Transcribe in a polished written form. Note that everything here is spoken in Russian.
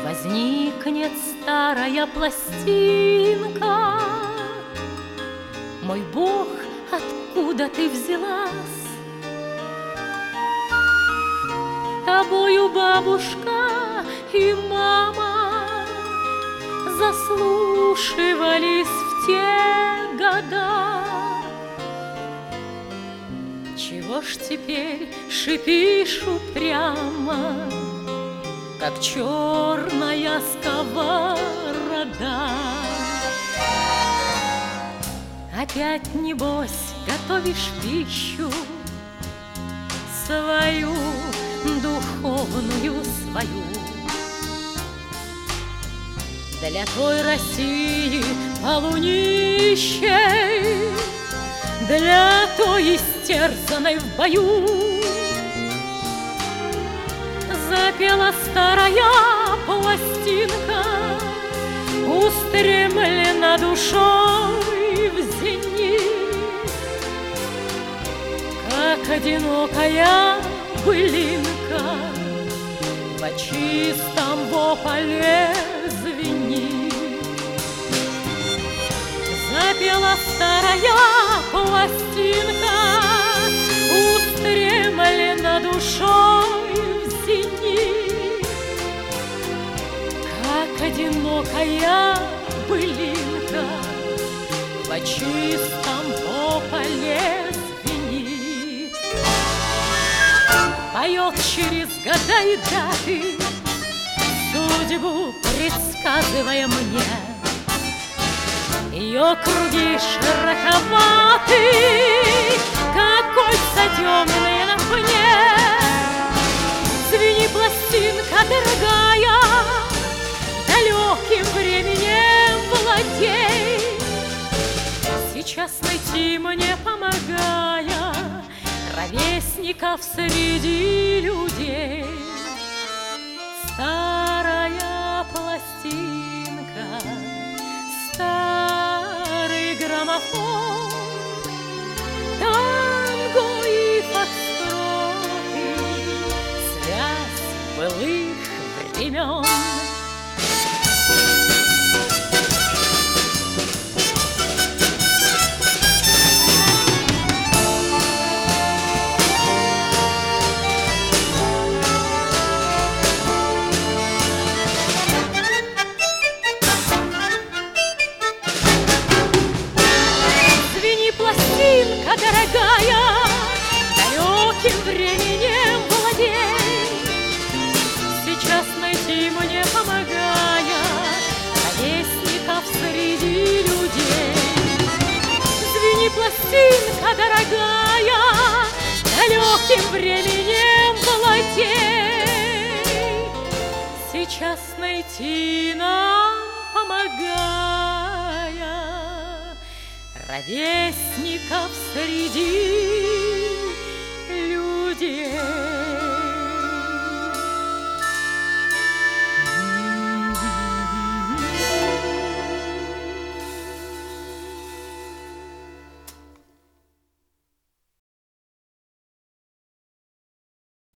Возникнет старая пластинка. Мой Бог, откуда ты взялась? Тобою бабушка и мама заслушивались в те года. Чего ж теперь шипишь упрямо, как черная сковорода? Опять, небось, готовишь пищу свою, духовную свою, для той России полунищей, для той истерзанной в бою. Запела старая пластинка, устремлена душой в зенит, как одинокая былинка во чистом вопле звенит. Запела старая пластинка, устремлена душой в зенит, как одинокая былинка во чистом вопле звенит. Поет через года и даты, судьбу предсказывая мне. Ее круги широковаты, как кольца темные на пне. Звени, пластинка дорогая, далеким временем владей. Сейчас найти мне помогая ровесников среди людей. Старая пластинка, старый граммофон, танго и фокстроты, связь былых времен. Дорогая, далеким временем владей. Сейчас найти мне помогая ровесников среди людей. Звени, пластинка дорогая, далеким временем владей. Сейчас найти нам помогая ровесников среди людей.